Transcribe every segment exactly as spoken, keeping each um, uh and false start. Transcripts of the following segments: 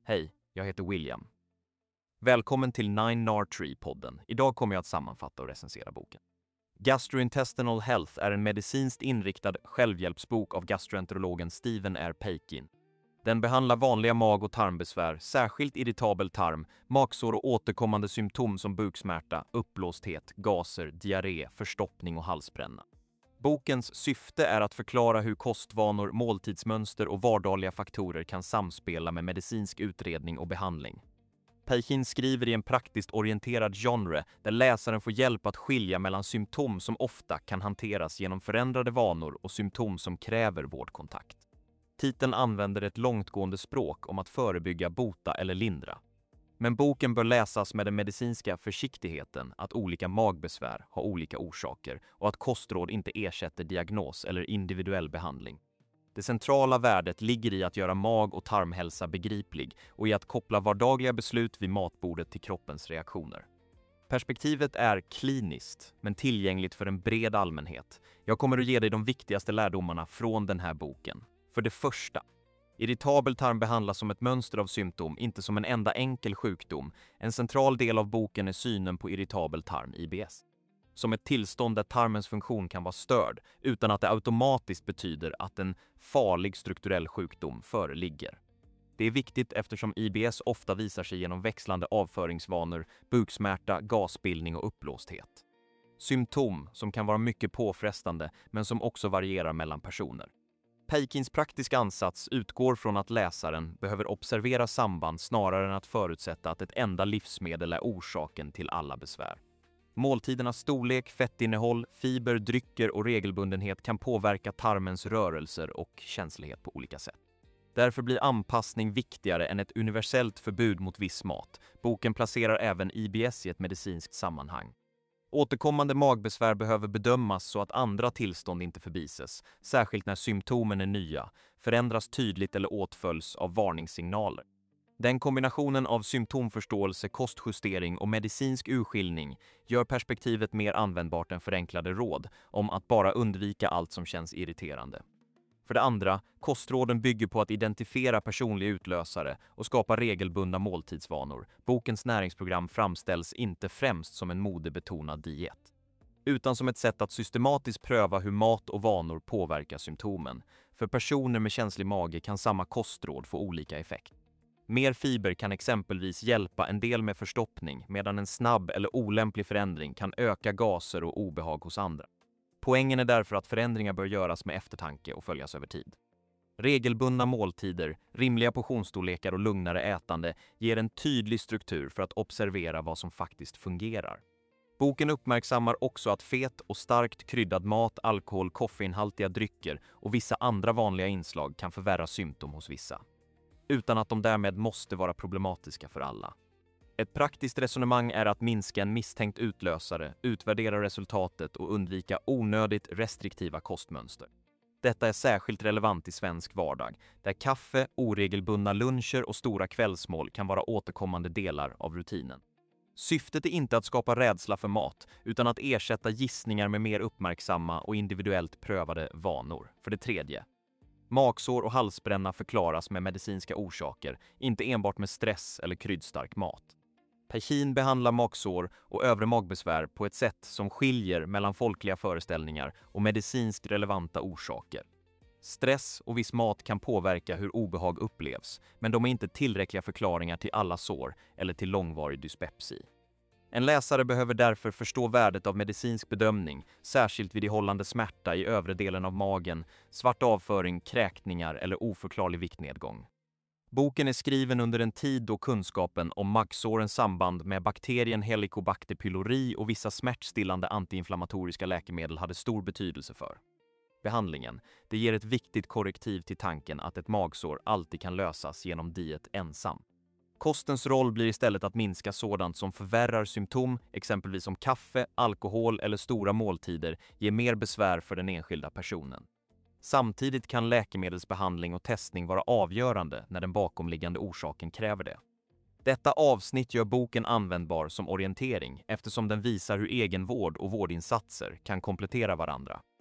Hej, jag heter William. Välkommen till Nine N A R Tree-podden. Idag kommer jag att sammanfatta och recensera boken. Gastrointestinal Health är en medicinskt inriktad självhjälpsbok av gastroenterologen Stephen R. Peikin. Den behandlar vanliga mag- och tarmbesvär, särskilt irritabel tarm, magsår och återkommande symptom som buksmärta, uppblåsthet, gaser, diarré, förstoppning och halsbränna. Bokens syfte är att förklara hur kostvanor, måltidsmönster och vardagliga faktorer kan samspela med medicinsk utredning och behandling. Peikin skriver i en praktiskt orienterad genre där läsaren får hjälp att skilja mellan symptom som ofta kan hanteras genom förändrade vanor och symptom som kräver vårdkontakt. Titeln använder ett långtgående språk om att förebygga, bota eller lindra. Men boken bör läsas med den medicinska försiktigheten att olika magbesvär har olika orsaker och att kostråd inte ersätter diagnos eller individuell behandling. Det centrala värdet ligger i att göra mag- och tarmhälsa begriplig och i att koppla vardagliga beslut vid matbordet till kroppens reaktioner. Perspektivet är kliniskt, men tillgängligt för en bred allmänhet. Jag kommer att ge dig de viktigaste lärdomarna från den här boken. För det första, irritabel tarm behandlas som ett mönster av symptom, inte som en enda enkel sjukdom. En central del av boken är synen på irritabel tarm, I B S. Som ett tillstånd där tarmens funktion kan vara störd, utan att det automatiskt betyder att en farlig strukturell sjukdom föreligger. Det är viktigt eftersom I B S ofta visar sig genom växlande avföringsvanor, buksmärta, gasbildning och uppblåsthet. Symptom som kan vara mycket påfrestande, men som också varierar mellan personer. Peikins praktiska ansats utgår från att läsaren behöver observera samband snarare än att förutsätta att ett enda livsmedel är orsaken till alla besvär. Måltidernas storlek, fettinnehåll, fiber, drycker och regelbundenhet kan påverka tarmens rörelser och känslighet på olika sätt. Därför blir anpassning viktigare än ett universellt förbud mot viss mat. Boken placerar även I B S i ett medicinskt sammanhang. Återkommande magbesvär behöver bedömas så att andra tillstånd inte förbises, särskilt när symptomen är nya, förändras tydligt eller åtföljs av varningssignaler. Den kombinationen av symptomförståelse, kostjustering och medicinsk urskiljning gör perspektivet mer användbart än förenklade råd om att bara undvika allt som känns irriterande. För det andra, kostråden bygger på att identifiera personliga utlösare och skapa regelbundna måltidsvanor. Bokens näringsprogram framställs inte främst som en modebetonad diet, utan som ett sätt att systematiskt pröva hur mat och vanor påverkar symptomen. För personer med känslig mage kan samma kostråd få olika effekt. Mer fiber kan exempelvis hjälpa en del med förstoppning, medan en snabb eller olämplig förändring kan öka gaser och obehag hos andra. Poängen är därför att förändringar bör göras med eftertanke och följas över tid. Regelbundna måltider, rimliga portionsstorlekar och lugnare ätande ger en tydlig struktur för att observera vad som faktiskt fungerar. Boken uppmärksammar också att fet och starkt kryddad mat, alkohol, koffeinhaltiga drycker och vissa andra vanliga inslag kan förvärra symptom hos vissa, utan att de därmed måste vara problematiska för alla. Ett praktiskt resonemang är att minska en misstänkt utlösare, utvärdera resultatet och undvika onödigt restriktiva kostmönster. Detta är särskilt relevant i svensk vardag, där kaffe, oregelbundna luncher och stora kvällsmål kan vara återkommande delar av rutinen. Syftet är inte att skapa rädsla för mat, utan att ersätta gissningar med mer uppmärksamma och individuellt prövade vanor. För det tredje, magsår och halsbränna förklaras med medicinska orsaker, inte enbart med stress eller kryddstark mat. Peikin behandlar magsår och övre magbesvär på ett sätt som skiljer mellan folkliga föreställningar och medicinskt relevanta orsaker. Stress och viss mat kan påverka hur obehag upplevs, men de är inte tillräckliga förklaringar till alla sår eller till långvarig dyspepsi. En läsare behöver därför förstå värdet av medicinsk bedömning, särskilt vid ihållande smärta i övre delen av magen, svart avföring, kräkningar eller oförklarlig viktnedgång. Boken är skriven under en tid då kunskapen om magsårens samband med bakterien Helicobacter pylori och vissa smärtstillande antiinflammatoriska läkemedel hade stor betydelse för behandlingen. Det ger ett viktigt korrektiv till tanken att ett magsår alltid kan lösas genom diet ensam. Kostens roll blir istället att minska sådant som förvärrar symptom, exempelvis om kaffe, alkohol eller stora måltider ger mer besvär för den enskilda personen. Samtidigt kan läkemedelsbehandling och testning vara avgörande när den bakomliggande orsaken kräver det. Detta avsnitt gör boken användbar som orientering eftersom den visar hur egenvård och vårdinsatser kan komplettera varandra.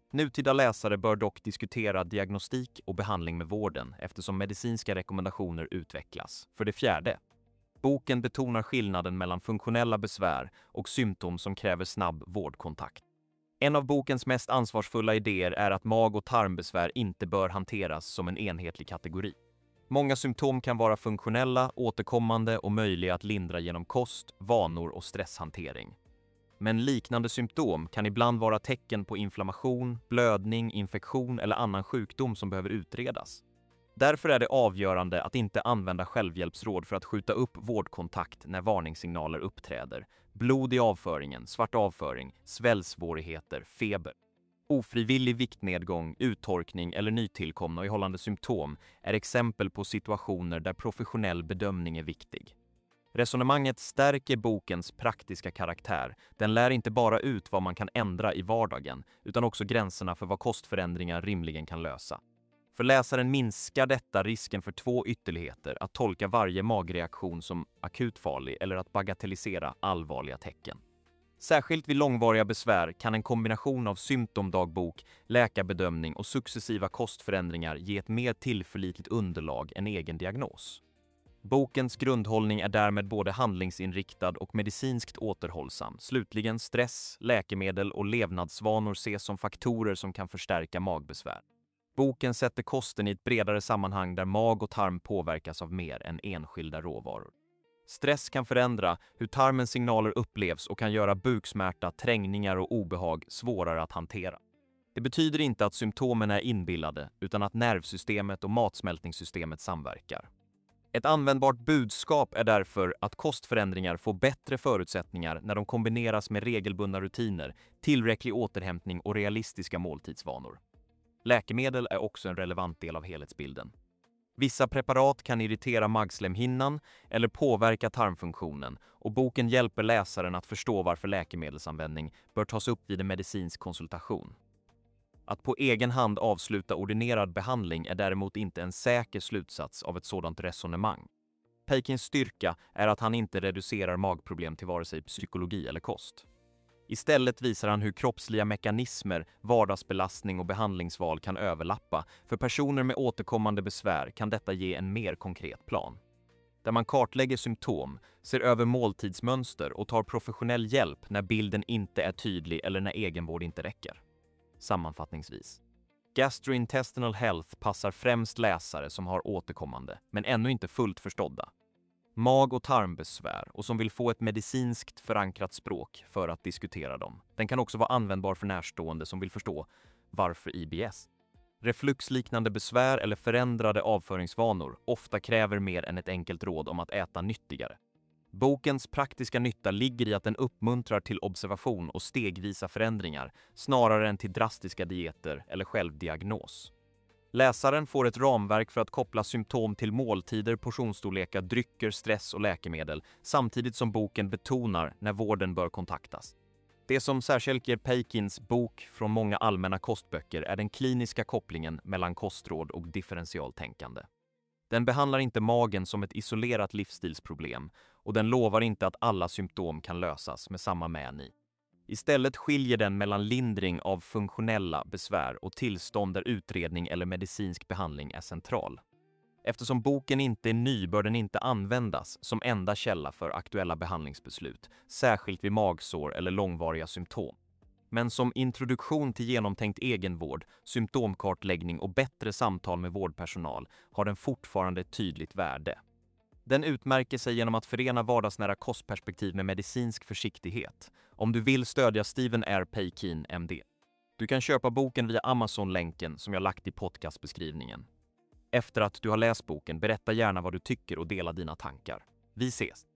Nutida läsare bör dock diskutera diagnostik och behandling med vården eftersom medicinska rekommendationer utvecklas. För det fjärde, boken betonar skillnaden mellan funktionella besvär och symptom som kräver snabb vårdkontakt. En av bokens mest ansvarsfulla idéer är att mag- och tarmbesvär inte bör hanteras som en enhetlig kategori. Många symptom kan vara funktionella, återkommande och möjliga att lindra genom kost, vanor och stresshantering. Men liknande symptom kan ibland vara tecken på inflammation, blödning, infektion eller annan sjukdom som behöver utredas. Därför är det avgörande att inte använda självhjälpsråd för att skjuta upp vårdkontakt när varningssignaler uppträder. Blod i avföringen, svart avföring, svällsvårigheter, feber. Ofrivillig viktnedgång, uttorkning eller nytillkomna och ihållande symptom är exempel på situationer där professionell bedömning är viktig. Resonemanget stärker bokens praktiska karaktär. Den lär inte bara ut vad man kan ändra i vardagen, utan också gränserna för vad kostförändringar rimligen kan lösa. För läsaren minskar detta risken för två ytterligheter, att tolka varje magreaktion som akut farlig eller att bagatellisera allvarliga tecken. Särskilt vid långvariga besvär kan en kombination av symptomdagbok, läkarbedömning och successiva kostförändringar ge ett mer tillförlitligt underlag än egen diagnos. Bokens grundhållning är därmed både handlingsinriktad och medicinskt återhållsam. Slutligen, stress, läkemedel och levnadsvanor ses som faktorer som kan förstärka magbesvär. Boken sätter kosten i ett bredare sammanhang där mag och tarm påverkas av mer än enskilda råvaror. Stress kan förändra hur tarmens signaler upplevs och kan göra buksmärta, trängningar och obehag svårare att hantera. Det betyder inte att symptomen är inbillade, utan att nervsystemet och matsmältningssystemet samverkar. Ett användbart budskap är därför att kostförändringar får bättre förutsättningar när de kombineras med regelbundna rutiner, tillräcklig återhämtning och realistiska måltidsvanor. Läkemedel är också en relevant del av helhetsbilden. Vissa preparat kan irritera magslemhinnan eller påverka tarmfunktionen, och boken hjälper läsaren att förstå varför läkemedelsanvändning bör tas upp vid en medicinsk konsultation. Att på egen hand avsluta ordinerad behandling är däremot inte en säker slutsats av ett sådant resonemang. Peikins styrka är att han inte reducerar magproblem till vare sig psykologi eller kost. Istället visar han hur kroppsliga mekanismer, vardagsbelastning och behandlingsval kan överlappa. För personer med återkommande besvär kan detta ge en mer konkret plan, där man kartlägger symptom, ser över måltidsmönster och tar professionell hjälp när bilden inte är tydlig eller när egenvård inte räcker. Sammanfattningsvis, Gastrointestinal Health passar främst läsare som har återkommande, men ännu inte fullt förstådda mag- och tarmbesvär och som vill få ett medicinskt förankrat språk för att diskutera dem. Den kan också vara användbar för närstående som vill förstå varför I B S. Refluxliknande besvär eller förändrade avföringsvanor ofta kräver mer än ett enkelt råd om att äta nyttigare. Bokens praktiska nytta ligger i att den uppmuntrar till observation och stegvisa förändringar snarare än till drastiska dieter eller självdiagnos. Läsaren får ett ramverk för att koppla symptom till måltider, portionsstorlekar, drycker, stress och läkemedel, samtidigt som boken betonar när vården bör kontaktas. Det som särskiljer Peikins bok från många allmänna kostböcker är den kliniska kopplingen mellan kostråd och differentialtänkande. Den behandlar inte magen som ett isolerat livsstilsproblem, och den lovar inte att alla symptom kan lösas med samma mäni. Istället skiljer den mellan lindring av funktionella besvär och tillstånd där utredning eller medicinsk behandling är central. Eftersom boken inte är ny bör den inte användas som enda källa för aktuella behandlingsbeslut, särskilt vid magsår eller långvariga symptom. Men som introduktion till genomtänkt egenvård, symptomkartläggning och bättre samtal med vårdpersonal har den fortfarande ett tydligt värde. Den utmärker sig genom att förena vardagsnära kostperspektiv med medicinsk försiktighet. Om du vill stödja Stephen R. Peikin, M D. Du kan köpa boken via Amazon-länken som jag lagt i podcastbeskrivningen. Efter att du har läst boken, berätta gärna vad du tycker och dela dina tankar. Vi ses!